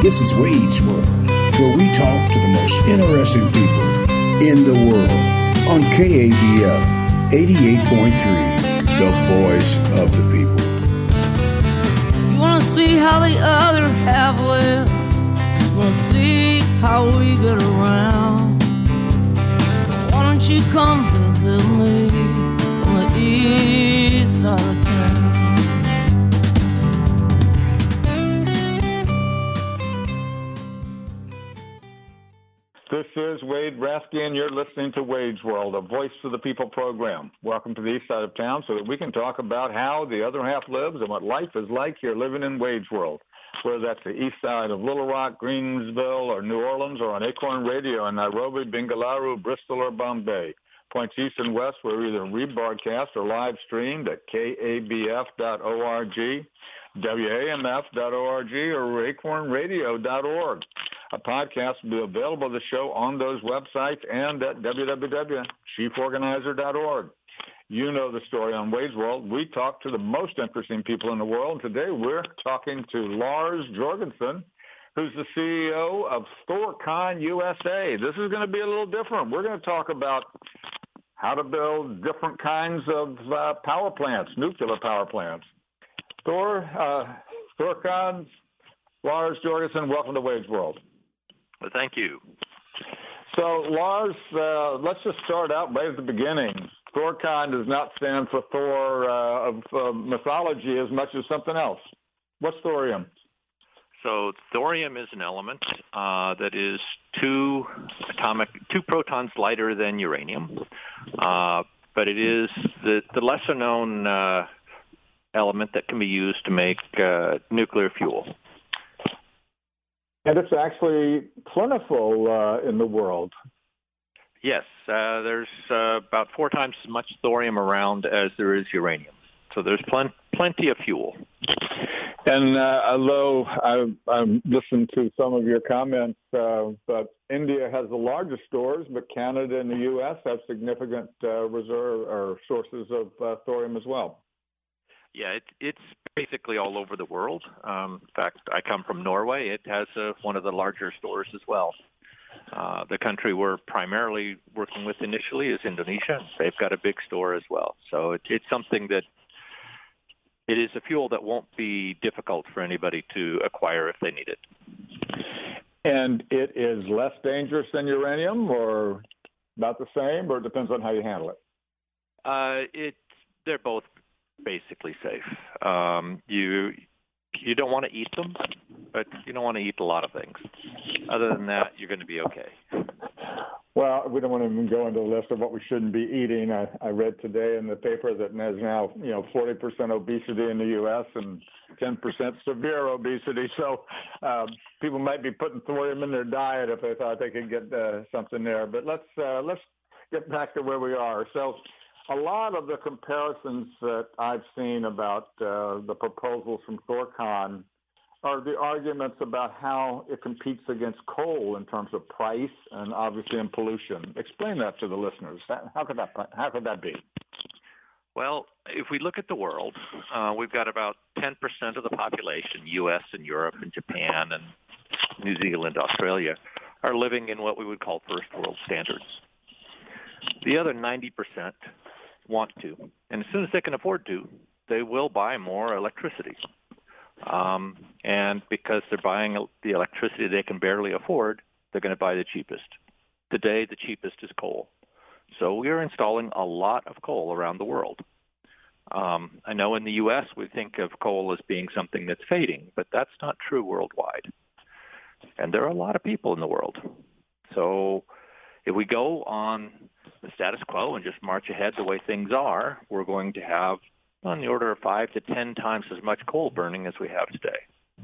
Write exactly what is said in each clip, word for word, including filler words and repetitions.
This is Wage World, where we talk to the most interesting people in the world on K A B F eighty-eight point three, the voice of the people. You want to see how the other half lives? You want to see how we get around? Why don't you come visit me on the east side of town? This is Wade Raskin. You're listening to Wage World, a Voice of the People program. Welcome to the east side of town so that we can talk about how the other half lives and what life is like here living in Wage World, whether that's the east side of Little Rock, Greensville, or New Orleans, or on Acorn Radio in Nairobi, Bengaluru, Bristol, or Bombay. Points east and west, we're either rebroadcast or live streamed at K A B F dot org, W A M F dot org, or acorn radio dot org. A podcast will be available to the show on those websites and at w w w dot chief organizer dot org. You know the story on Wage World. We talk to the most interesting people in the world. Today we're talking to Lars Jorgensen, who's the C E O of Thorcon U S A. This is going to be a little different. We're going to talk about how to build different kinds of uh, power plants, nuclear power plants. Thor, uh, Thorcon, Lars Jorgensen, welcome to Wage World. Well, thank you. So, Lars, uh, let's just start out right at the beginning. Thorcon does not stand for Thor uh, of uh, mythology as much as something else. What's thorium? So thorium is an element uh, that is two atomic, two protons lighter than uranium, uh, but it is the, the lesser-known uh, element that can be used to make uh, nuclear fuel. And it's actually plentiful uh, in the world. Yes, uh, there's uh, about four times as much thorium around as there is uranium. So there's plen- plenty of fuel. And uh, although I've, I've listened to some of your comments, uh, but India has the largest stores, but Canada and the U S have significant uh, reserve or sources of uh, thorium as well. Yeah, it, it's basically all over the world. Um, in fact, I come from Norway. It has uh, one of the larger stores as well. Uh, the country we're primarily working with initially is Indonesia. They've got a big store as well. So it, it's something that it is a fuel that won't be difficult for anybody to acquire if they need it. And it is less dangerous than uranium, or about the same, or it depends on how you handle it? Uh, it they're both basically safe. Um, you you don't want to eat them, but you don't want to eat a lot of things. Other than that, you're going to be okay. Well, we don't want to even go into the list of what we shouldn't be eating. I, I read today in the paper that there's now, you know, forty percent obesity in the U S and ten percent severe obesity. So uh, people might be putting thorium in their diet if they thought they could get uh, something there. But let's uh, let's get back to where we are. So a lot of the comparisons that I've seen about uh, the proposals from Thorcon are the arguments about how it competes against coal in terms of price and obviously in pollution. Explain that to the listeners. How could that how could that be? Well, if we look at the world, uh, we've got about ten percent of the population, U S and Europe and Japan and New Zealand, Australia, are living in what we would call first world standards. The other ninety percent want to, and as soon as they can afford to, they will buy more electricity. Um, and because they're buying the electricity they can barely afford, they're going to buy the cheapest. Today, the cheapest is coal. So we are installing a lot of coal around the world. Um, I know in the U S we think of coal as being something that's fading, but that's not true worldwide. And there are a lot of people in the world. So if we go on the status quo and just march ahead the way things are, we're going to have on the order of five to ten times as much coal burning as we have today.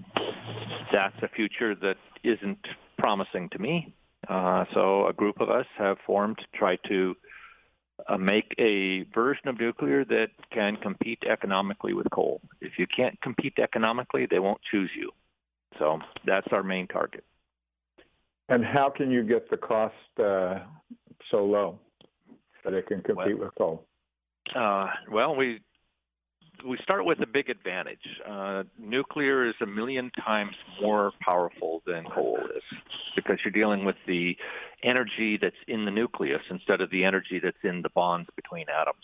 That's a future that isn't promising to me. Uh, so a group of us have formed to try to uh, make a version of nuclear that can compete economically with coal. If you can't compete economically, they won't choose you. So that's our main target. And how can you get the cost uh, so low that it can compete well, with coal? Uh, well, we we start with a big advantage. Uh, nuclear is a million times more powerful than coal is because you're dealing with the energy that's in the nucleus instead of the energy that's in the bonds between atoms.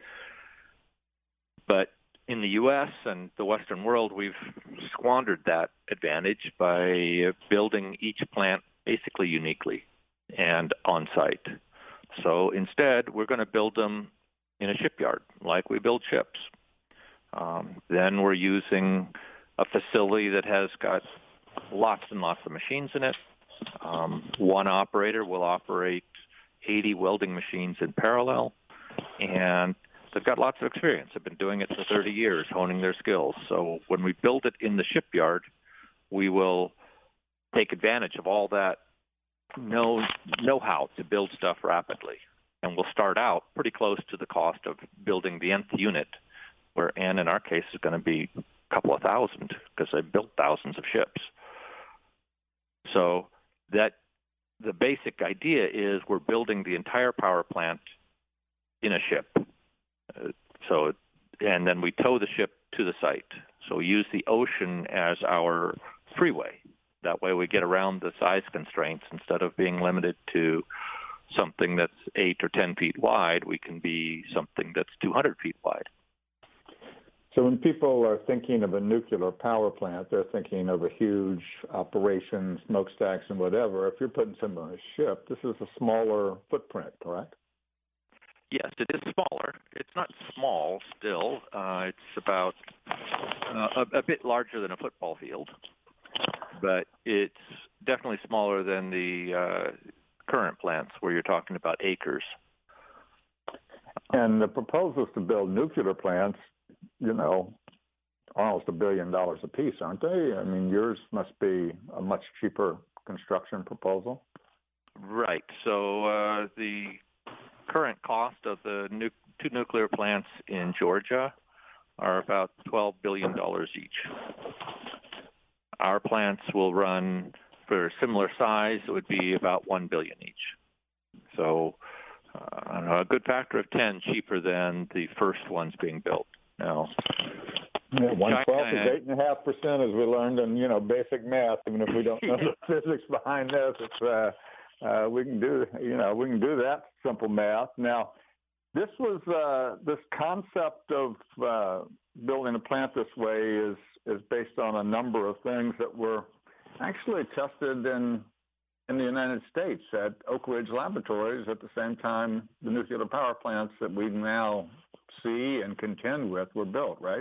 But in the U S and the Western world, we've squandered that advantage by building each plant basically uniquely and on site. So instead, we're going to build them in a shipyard like we build ships. Um, then we're using a facility that has got lots and lots of machines in it. Um, one operator will operate eighty welding machines in parallel, and they've got lots of experience. They've been doing it for thirty years, honing their skills. So when we build it in the shipyard, we will take advantage of all that know, know-how to build stuff rapidly. And we'll start out pretty close to the cost of building the nth unit, where N in our case is going to be a couple of thousand because they've built thousands of ships. So that the basic idea is we're building the entire power plant in a ship. Uh, so, and then we tow the ship to the site. So we use the ocean as our freeway. That way we get around the size constraints. Instead of being limited to something that's eight or ten feet wide, we can be something that's two hundred feet wide. So when people are thinking of a nuclear power plant, they're thinking of a huge operation, smokestacks and whatever. If you're putting some on a ship, this is a smaller footprint, correct? Yes, it is smaller. It's not small still. Uh, it's about uh, a, a bit larger than a football field, but it's definitely smaller than the uh, current plants where you're talking about acres. And the proposals to build nuclear plants, you know, almost a billion dollars a piece, aren't they? I mean, yours must be a much cheaper construction proposal. Right. So uh, the current cost of the nu- two nuclear plants in Georgia are about twelve billion dollars each. Our plants will run for a similar size. It would be about one billion dollars each. So uh, I don't know, a good factor of ten cheaper than the first ones being built. Now, yeah, one twelfth is eight and a half percent, as we learned in you know basic math. Even if we don't know the physics behind this, it's uh, uh, we can do you know we can do that simple math. Now, this was uh, this concept of uh, building a plant this way is is based on a number of things that were actually tested in in the United States at Oak Ridge Laboratories at the same time the nuclear power plants that we now see and contend with were built, right?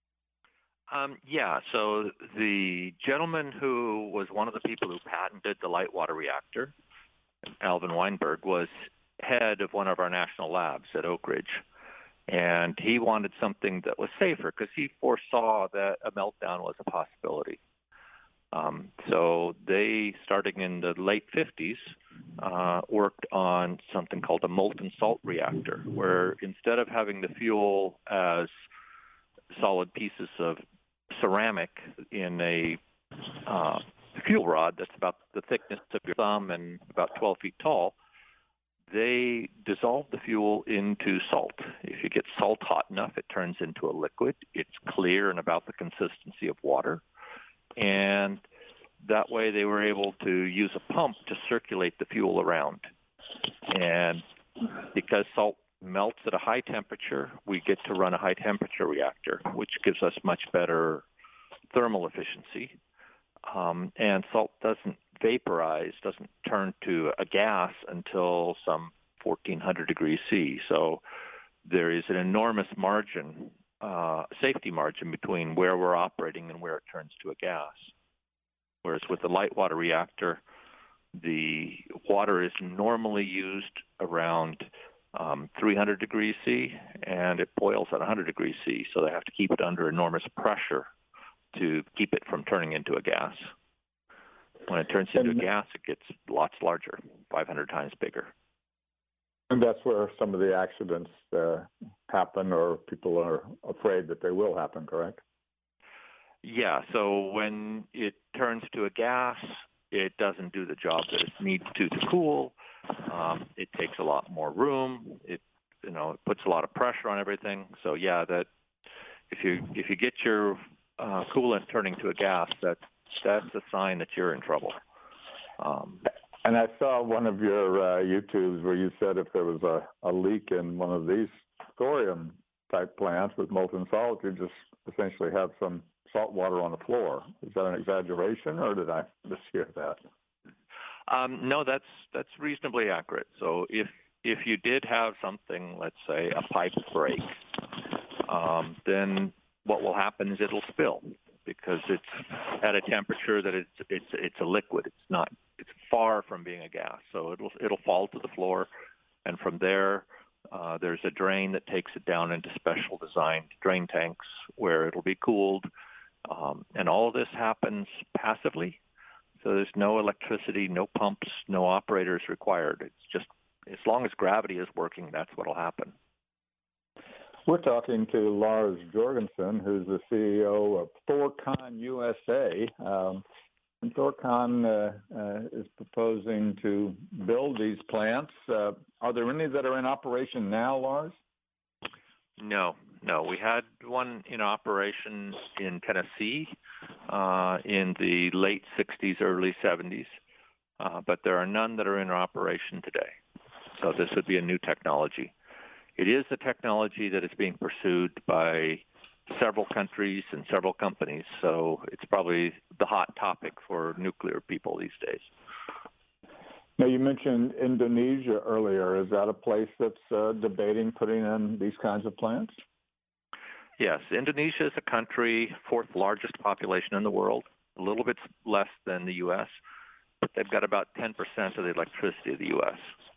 Um, yeah, so the gentleman who was one of the people who patented the light water reactor, Alvin Weinberg, was head of one of our national labs at Oak Ridge. And he wanted something that was safer because he foresaw that a meltdown was a possibility. Um, so they, starting in the late fifties, uh, worked on something called a molten salt reactor, where instead of having the fuel as solid pieces of ceramic in a uh, fuel rod that's about the thickness of your thumb and about twelve feet tall, they dissolve the fuel into salt. If you get salt hot enough, it turns into a liquid. It's clear and about the consistency of water. And that way they were able to use a pump to circulate the fuel around. And because salt melts at a high temperature, we get to run a high temperature reactor, which gives us much better thermal efficiency. Um, and salt doesn't vaporize, doesn't turn to a gas until some fourteen hundred degrees C. So there is an enormous margin, uh, safety margin between where we're operating and where it turns to a gas. Whereas with the light water reactor, the water is normally used around um, three hundred degrees C, and it boils at one hundred degrees C, so they have to keep it under enormous pressure to keep it from turning into a gas. When it turns into a gas, it gets lots larger, five hundred times bigger. And that's where some of the accidents uh, happen, or people are afraid that they will happen, correct? Yeah, so when it turns to a gas, it doesn't do the job that it needs to to cool. Um, it takes a lot more room. It, you know, it puts a lot of pressure on everything. So yeah, that if you if you get your uh, coolant turning to a gas, that that's a sign that you're in trouble. Um, and I saw one of your uh, YouTubes where you said if there was a, a leak in one of these thorium type plants with molten salt, you just essentially have some salt water on the floor. Is that an exaggeration, or did I mishear that? Um, no, that's that's reasonably accurate. So if if you did have something, let's say a pipe break, um, then what will happen is it'll spill because it's at a temperature that it's it's it's a liquid. It's not. It's far from being a gas. So it'll it'll fall to the floor, and from there, uh, there's a drain that takes it down into special designed drain tanks where it'll be cooled, um, and all of this happens passively. So there's no electricity, no pumps, no operators required. It's just as long as gravity is working, that's what will happen. We're talking to Lars Jorgensen, who's the C E O of Thorcon U S A. Um, and Thorcon uh, uh, is proposing to build these plants. Uh, are there any that are in operation now, Lars? No, no. We had one in operation in Tennessee uh, in the late sixties, early seventies, uh, but there are none that are in operation today. So this would be a new technology. It is a technology that is being pursued by several countries and several companies, so it's probably the hot topic for nuclear people these days. Now, you mentioned Indonesia earlier. Is that a place that's uh, debating putting in these kinds of plants? Yes. Indonesia is a country, fourth largest population in the world, a little bit less than the U S, but they've got about ten percent of the electricity of the U S.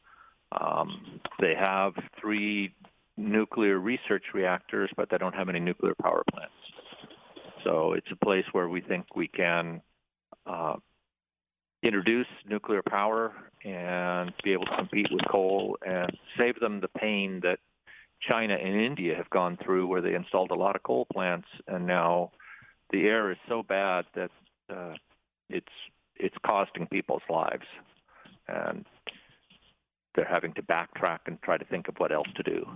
Um, they have three nuclear research reactors, but they don't have any nuclear power plants. So it's a place where we think we can uh, introduce nuclear power and be able to compete with coal and save them the pain that China and India have gone through, where they installed a lot of coal plants, and now the air is so bad that uh, it's it's costing people's lives, and they're having to backtrack and try to think of what else to do.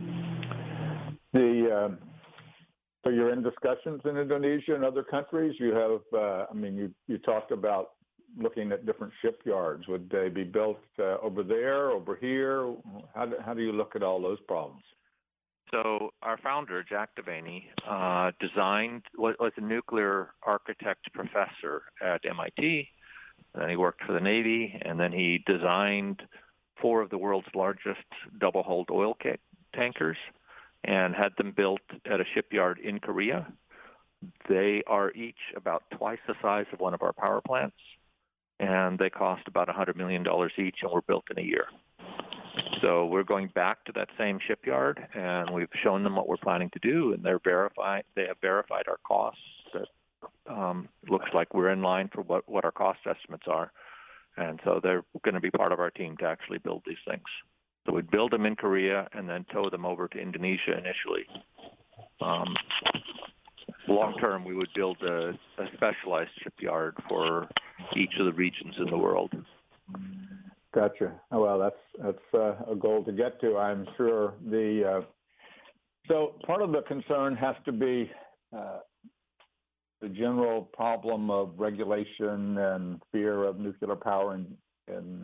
The uh, so you're in discussions in Indonesia and other countries. You have, uh, I mean, you you talked about looking at different shipyards. Would they be built uh, over there, over here? How do, how do you look at all those problems? So our founder, Jack Devaney, uh, designed, was, was a nuclear architect professor at M I T, and then he worked for the Navy, and then he designed four of the world's largest double-hulled oil ca- tankers and had them built at a shipyard in Korea. They are each about twice the size of one of our power plants, and they cost about one hundred million dollars each, and were built in a year. So we're going back to that same shipyard, and we've shown them what we're planning to do, and they're verified. They have verified our costs. That um, looks like we're in line for what, what our cost estimates are, and so they're going to be part of our team to actually build these things. So we'd build them in Korea and then tow them over to Indonesia initially. Um, long term, we would build a, a specialized shipyard for each of the regions in the world. Gotcha. Oh, well, that's that's uh, a goal to get to, I'm sure. The uh, so part of the concern has to be uh, the general problem of regulation and fear of nuclear power in, in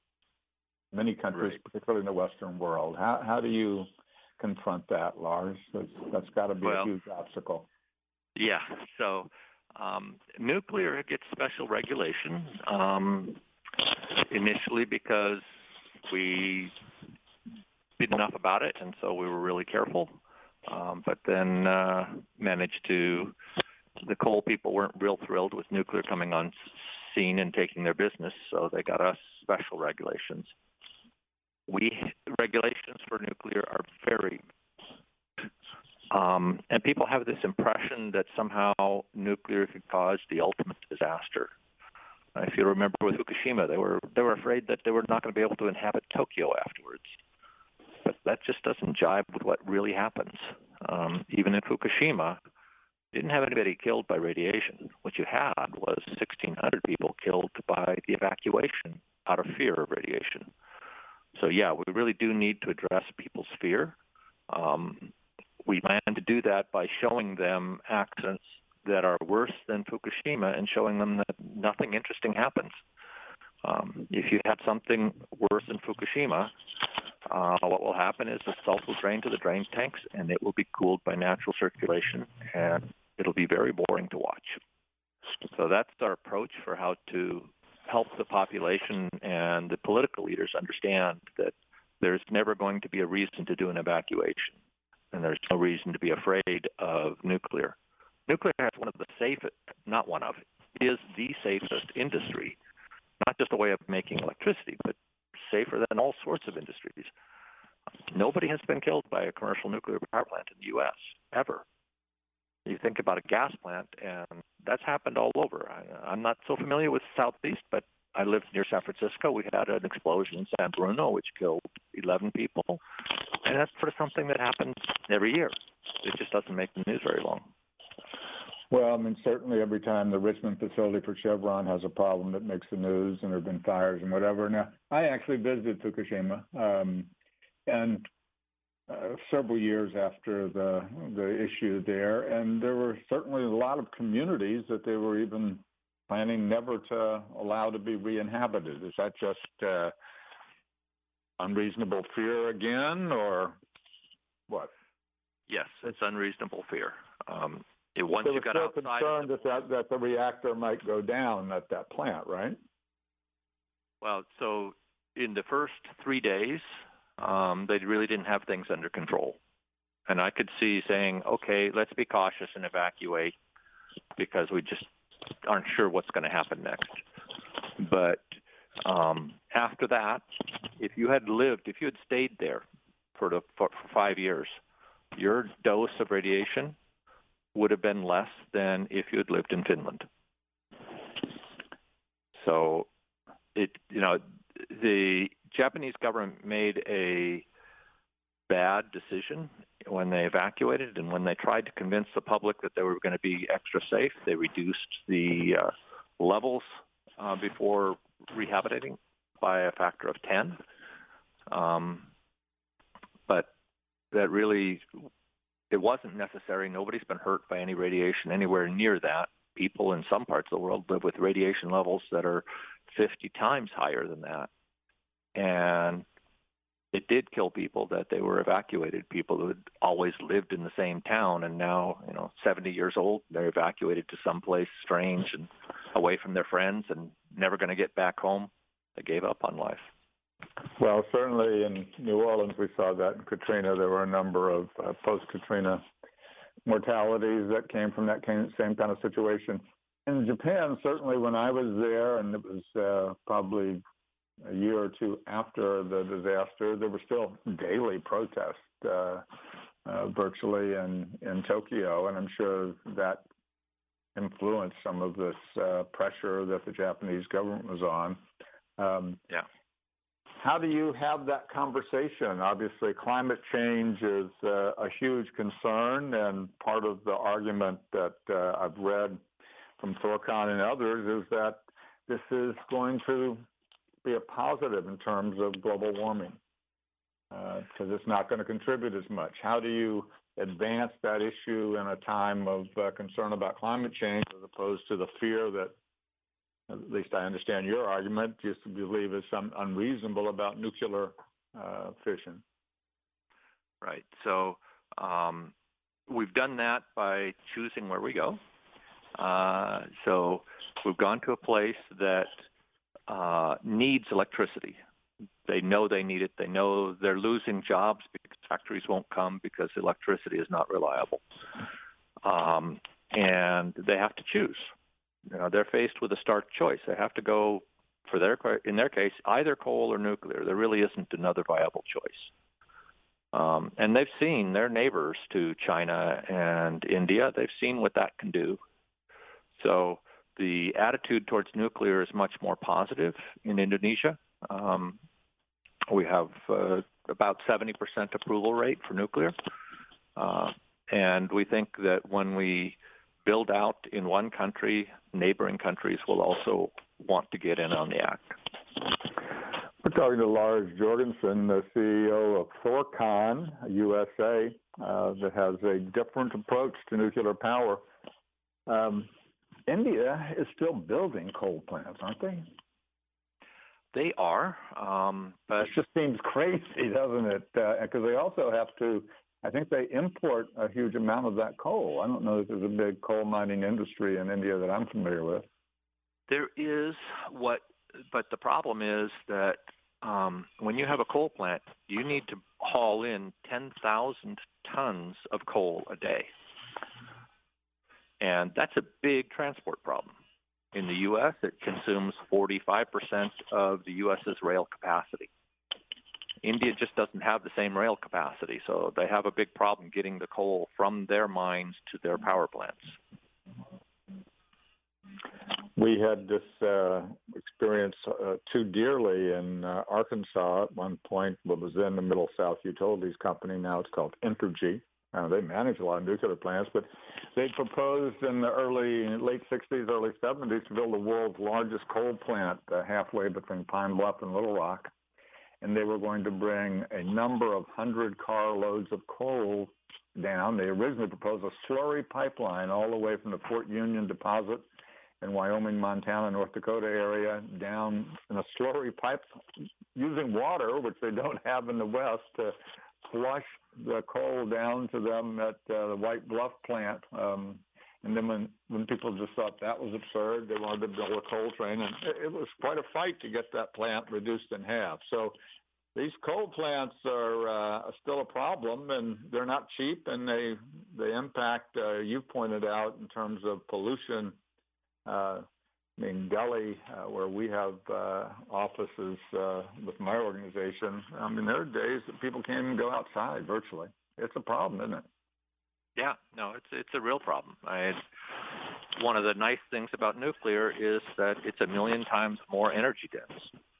many countries, right, particularly in the Western world. How how do you confront that, Lars? That's, that's got to be well, a huge obstacle. Yeah. So um, nuclear gets special regulation. Um, Initially, because we did enough about it, and so we were really careful. Um, but then uh, managed to, the coal people weren't real thrilled with nuclear coming on scene and taking their business, so they got us special regulations. We regulations for nuclear are very, um, and people have this impression that somehow nuclear could cause the ultimate disaster. If you remember with Fukushima, they were they were afraid that they were not going to be able to inhabit Tokyo afterwards. But that just doesn't jive with what really happens. Um, even in Fukushima, you didn't have anybody killed by radiation. What you had was sixteen hundred people killed by the evacuation out of fear of radiation. So yeah, we really do need to address people's fear. Um, we plan to do that by showing them accidents that are worse than Fukushima and showing them that nothing interesting happens. Um, if you had something worse than Fukushima, uh, what will happen is the salt will drain to the drain tanks, and it will be cooled by natural circulation, and it'll be very boring to watch. So that's our approach for how to help the population and the political leaders understand that there's never going to be a reason to do an evacuation, and there's no reason to be afraid of nuclear. Nuclear has one of the safest, not one of, is the safest industry, not just a way of making electricity, but safer than all sorts of industries. Nobody has been killed by a commercial nuclear power plant in the U S, ever. You think about a gas plant, and that's happened all over. I, I'm not so familiar with the Southeast, but I lived near San Francisco. We had an explosion in San Bruno, which killed eleven people. And that's sort of something that happens every year. It just doesn't make the news very long. Well, I mean, certainly every time the Richmond facility for Chevron has a problem that makes the news, and there have been fires and whatever. Now, I actually visited Fukushima, um, and uh, several years after the the issue there, and there were certainly a lot of communities that they were even planning never to allow to be re-inhabited. Is that just uh, unreasonable fear again, or what? Yes, it's unreasonable fear. Um, It, once they you were got still outside concerned the, that, that that the reactor might go down at that plant, right? Well, so in the first three days, um, they really didn't have things under control. And I could see saying, okay, let's be cautious and evacuate because we just aren't sure what's going to happen next. But um, after that, if you had lived, if you had stayed there for, the, for, for five years, your dose of radiation would have been less than if you had lived in Finland. So, it you know, the Japanese government made a bad decision when they evacuated, and when they tried to convince the public that they were going to be extra safe, they reduced the uh, levels uh, before rehabilitating by a factor of ten. Um, but that really... It wasn't necessary. Nobody's been hurt by any radiation anywhere near that. People in some parts of the world live with radiation levels that are fifty times higher than that. And it did kill people that they were evacuated, people who had always lived in the same town and now, you know, seventy years old, they're evacuated to someplace strange and away from their friends and never going to get back home. They gave up on life. Well, certainly in New Orleans, we saw that in Katrina. There were a number of uh, post-Katrina mortalities that came from that same kind of situation. In Japan, certainly when I was there, and it was uh, probably a year or two after the disaster, there were still daily protests uh, uh, virtually in, in Tokyo, and I'm sure that influenced some of this uh, pressure that the Japanese government was on. Um, yeah. How do you have that conversation? Obviously, climate change is uh, a huge concern, and part of the argument that uh, I've read from Thorcon and others is that this is going to be a positive in terms of global warming because uh, it's not going to contribute as much. How do you advance that issue in a time of uh, concern about climate change as opposed to the fear that, at least I understand your argument, just to believe is some unreasonable about nuclear uh, fission? Right. So um, we've done that by choosing where we go. Uh, so we've gone to a place that uh, needs electricity. They know they need it. They know they're losing jobs because factories won't come because electricity is not reliable. Um, and they have to choose. You know, they're faced with a stark choice. They have to go, for their in their case, either coal or nuclear. There really isn't another viable choice. Um, and they've seen their neighbors to China and India. They've seen what that can do. So the attitude towards nuclear is much more positive in Indonesia. Um, we have uh, about seventy percent approval rate for nuclear. Uh, and we think that when we build out in one country, neighboring countries will also want to get in on the act. We're talking to Lars Jorgensen, the C E O of Thorcon U S A. uh, that has a different approach to nuclear power. Um, India is still building coal plants, aren't they? They are, um, but it just seems crazy, doesn't it? Because uh, they also have to, I think they import a huge amount of that coal. I don't know if there's a big coal mining industry in India that I'm familiar with. There is what, but the problem is that um, when you have a coal plant, you need to haul in ten thousand tons of coal a day. And that's a big transport problem. In the U S, it consumes forty-five percent of the U S's rail capacity. India just doesn't have the same rail capacity, so they have a big problem getting the coal from their mines to their power plants. We had this uh, experience uh, too dearly in uh, Arkansas at one point. What was then the Middle South Utilities Company, now it's called Entergy. Uh, they manage a lot of nuclear plants, but they proposed in the early, late sixties, early seventies to build the world's largest coal plant uh, halfway between Pine Bluff and Little Rock. And they were going to bring a number of hundred car loads of coal down. They originally proposed a slurry pipeline all the way from the Fort Union deposit in Wyoming, Montana, North Dakota area down in a slurry pipe using water, which they don't have in the West, to flush the coal down to them at uh, the White Bluff plant. Um, and then when, when people just thought that was absurd, they wanted to build a coal train. And it, it was quite a fight to get that plant reduced in half. So these coal plants are uh, still a problem, and they're not cheap, and they, they impact, uh, you pointed out, in terms of pollution. Uh, I mean, Delhi, uh, where we have uh, offices uh, with my organization, I mean, there are days that people can't even go outside virtually. It's a problem, isn't it? Yeah, no, it's it's a real problem. I, one of the nice things about nuclear is that it's a million times more energy dense.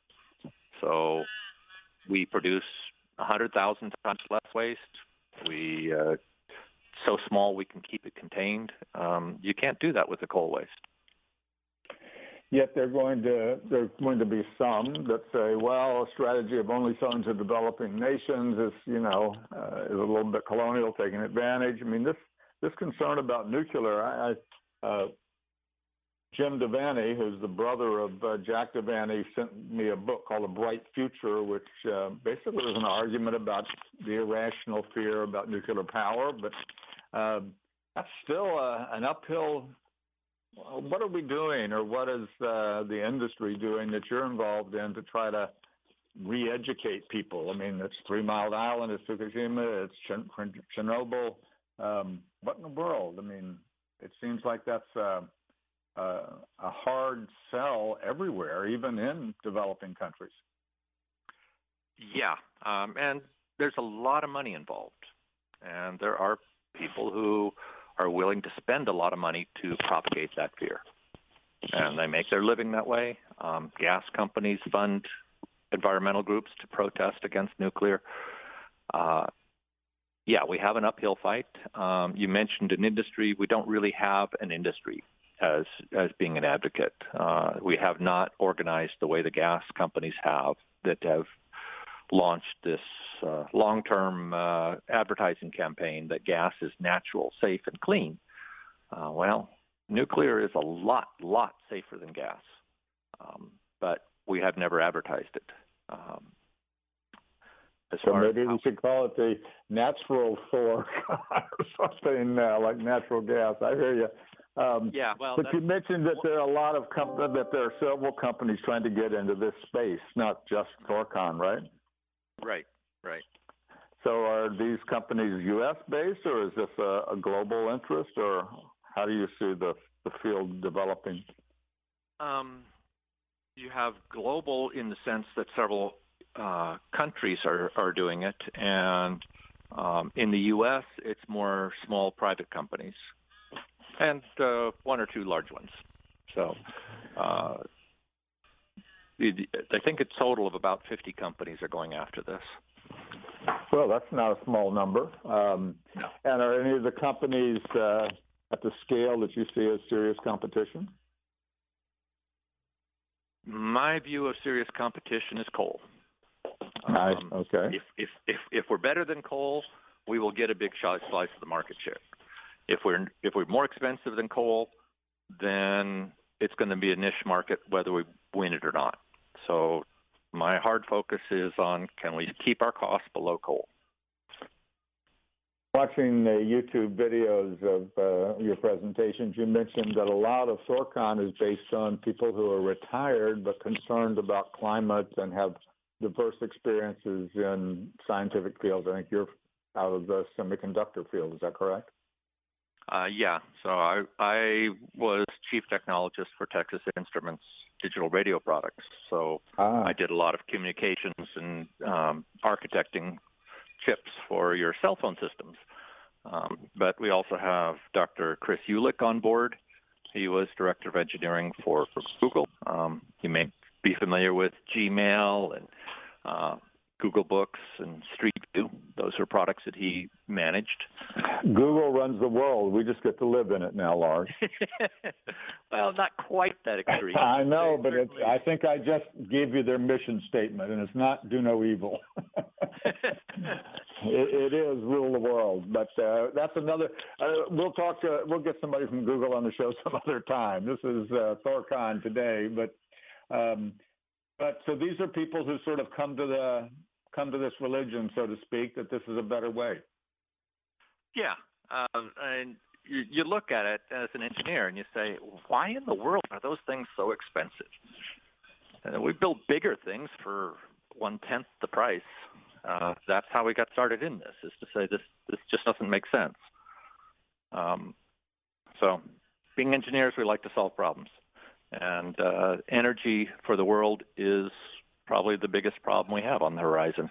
So we produce one hundred thousand times less waste. We uh, so small we can keep it contained. Um, you can't do that with the coal waste. Yet they're going to there's going to be some that say, well, a strategy of only selling to developing nations is, you know, uh, is a little bit colonial, taking advantage. I mean, this this concern about nuclear. I, I uh, Jim Devaney, who's the brother of uh, Jack Devaney, sent me a book called A Bright Future, which uh, basically was an argument about the irrational fear about nuclear power. But uh, that's still uh, an uphill. What are we doing, or what is uh, the industry doing that you're involved in to try to re-educate people? I mean, it's Three Mile Island, it's Fukushima, it's Ch- Chernobyl. Um, what in the world? I mean, it seems like that's uh, uh, a hard sell everywhere, even in developing countries. Yeah, um, and there's a lot of money involved, and there are people who are willing to spend a lot of money to propagate that fear. And they make their living that way. Um, gas companies fund environmental groups to protest against nuclear. Uh, yeah, we have an uphill fight. Um, you mentioned an industry. We don't really have an industry as as being an advocate. Uh, we have not organized the way the gas companies have that have launched this uh, long-term uh, advertising campaign that gas is natural, safe, and clean. Uh, well, nuclear is a lot, lot safer than gas, um, but we have never advertised it. Um, as so far maybe as we should call it the natural fork or something uh, like natural gas. I hear you. Um, yeah, well, but you mentioned that there are a lot of com- that there are several companies trying to get into this space, not just Thorcon, right? Right, right. So are these companies U S based, or is this a, a global interest, or how do you see the, the field developing? Um, you have global in the sense that several uh, countries are, are doing it, and um, in the U S it's more small private companies and uh, one or two large ones. So uh, I think a total of about fifty companies are going after this. Well, that's not a small number. Um, no. And are any of the companies uh, at the scale that you see as serious competition? My view of serious competition is coal. Nice. Um, okay. If, if if if we're better than coal, we will get a big slice of the market share. If we're if we're more expensive than coal, then it's going to be a niche market whether we win it or not. So my hard focus is on, can we keep our costs below coal? Watching the YouTube videos of uh, your presentations, you mentioned that a lot of Thorcon is based on people who are retired but concerned about climate and have diverse experiences in scientific fields. I think you're out of the semiconductor field. Is that correct? Uh, yeah. So I, I was chief technologist for Texas Instruments digital radio products. So ah. I did a lot of communications and um, architecting chips for your cell phone systems. Um, but we also have Doctor Chris Ulick on board. He was director of engineering for, for Google. Um, you may be familiar with Gmail and uh, Google Books and Street View. Those are products that he managed. Google runs the world. We just get to live in it now, Lars. Well, not quite that extreme. I know, but it's, I think I just gave you their mission statement, and it's not do no evil. it, it is rule the world, but uh, that's another. Uh, we'll talk. To, we'll get somebody from Google on the show some other time. This is uh, Thorcon today, but um, but so these are people who sort of come to the come to this religion, so to speak, that this is a better way. Yeah, um, and you, you look at it as an engineer and you say, why in the world are those things so expensive? And we build bigger things for one-tenth the price. Uh, that's how we got started in this, is to say this, this just doesn't make sense. Um, so being engineers, we like to solve problems. And uh, energy for the world is probably the biggest problem we have on the horizon.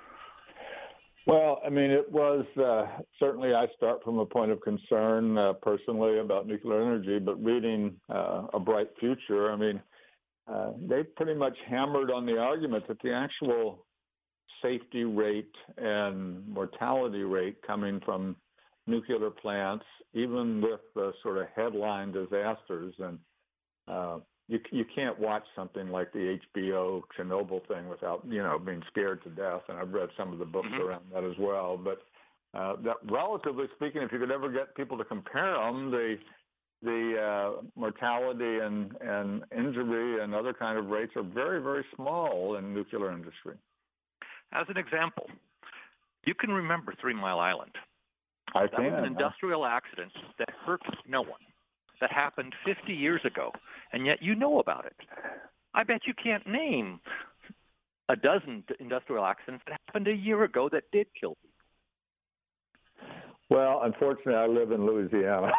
Well, I mean, it was uh, certainly I start from a point of concern uh, personally about nuclear energy, but reading uh, A Bright Future, I mean, uh, they pretty much hammered on the argument that the actual safety rate and mortality rate coming from nuclear plants, even with the sort of headline disasters, and uh, you you can't watch something like the H B O Chernobyl thing without, you know, being scared to death. And I've read some of the books mm-hmm. around that as well. But uh, that, relatively speaking, if you could ever get people to compare them, the the uh, mortality and, and injury and other kind of rates are very, very small in nuclear industry. As an example, you can remember Three Mile Island. I that can. was an industrial accident that hurt no one. That happened fifty years ago, and yet you know about it. I bet you can't name a dozen industrial accidents that happened a year ago that did kill people. Well, unfortunately, I live in Louisiana.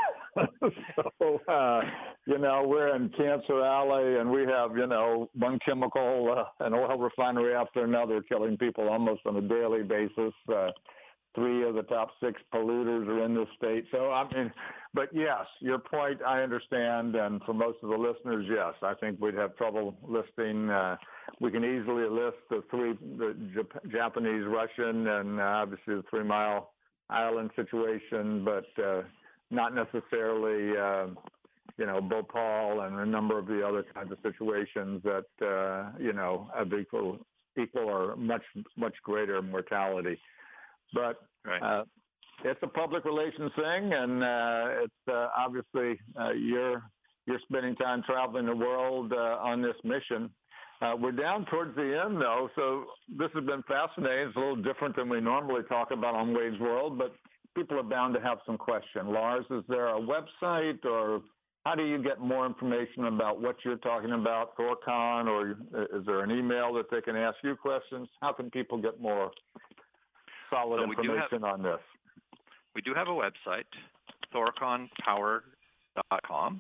so, uh, you know, we're in Cancer Alley, and we have, you know, one chemical, uh, an oil refinery after another killing people almost on a daily basis. Uh, Three of the top six polluters are in this state. So, I mean, but yes, your point I understand. And for most of the listeners, yes, I think we'd have trouble listing. Uh, we can easily list the three, the Jap- Japanese, Russian, and uh, obviously the Three Mile Island situation, but uh, not necessarily, uh, you know, Bhopal and a number of the other kinds of situations that, uh, you know, have equal, equal or much, much greater mortality. But right. uh, it's a public relations thing, and uh, it's uh, obviously uh, you're you're spending time traveling the world uh, on this mission. Uh, we're down towards the end, though, so this has been fascinating. It's a little different than we normally talk about on Wade's World, but people are bound to have some questions. Lars, is there a website, or how do you get more information about what you're talking about, Thorcon, or is there an email that they can ask you questions? How can people get more solid so information have, on this? We do have a website, thorcon power dot com,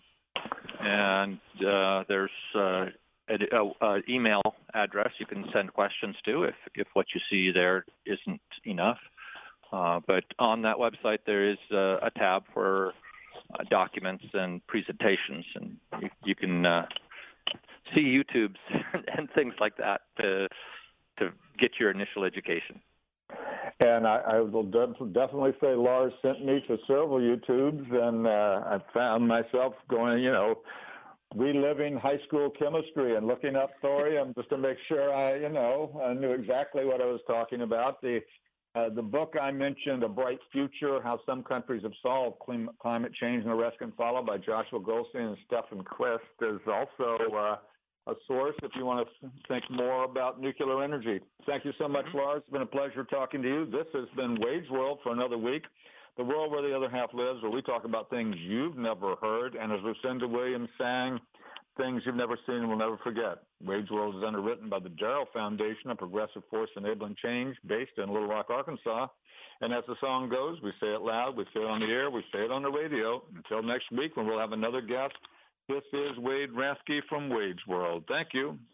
and uh, there's uh, an email address you can send questions to if, if what you see there isn't enough. Uh, but on that website, there is uh, a tab for uh, documents and presentations, and you, you can uh, see YouTubes and things like that to to get your initial education. And I, I will de- definitely say Lars sent me to several YouTubes, and uh, I found myself going, you know, reliving high school chemistry and looking up thorium just to make sure I, you know, I knew exactly what I was talking about. The Uh, the book I mentioned, A Bright Future, How Some Countries Have Solved Clim- Climate Change and the Rest Can Follow by Joshua Goldstein and Stefan Quist is also uh, a source if you want to think more about nuclear energy. Thank you so much, mm-hmm. Lars. It's been a pleasure talking to you. This has been Wade's World for another week, the world where the other half lives, where we talk about things you've never heard. And as Lucinda Williams sang, things you've never seen and will never forget. Wade's World is underwritten by the Darrell Foundation, a progressive force enabling change based in Little Rock, Arkansas. And as the song goes, we say it loud, we say it on the air, we say it on the radio. Until next week when we'll have another guest, this is Wade Rathke from Wade's World. Thank you.